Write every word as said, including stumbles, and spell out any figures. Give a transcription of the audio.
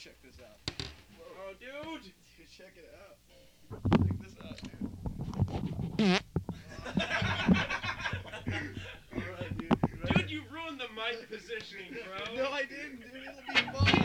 check this out. Oh, dude! Dude, check it out. Check this out, dude. Alright, dude. Dude, you ruined the mic positioning, bro. No, I didn't, dude. It'll be fun.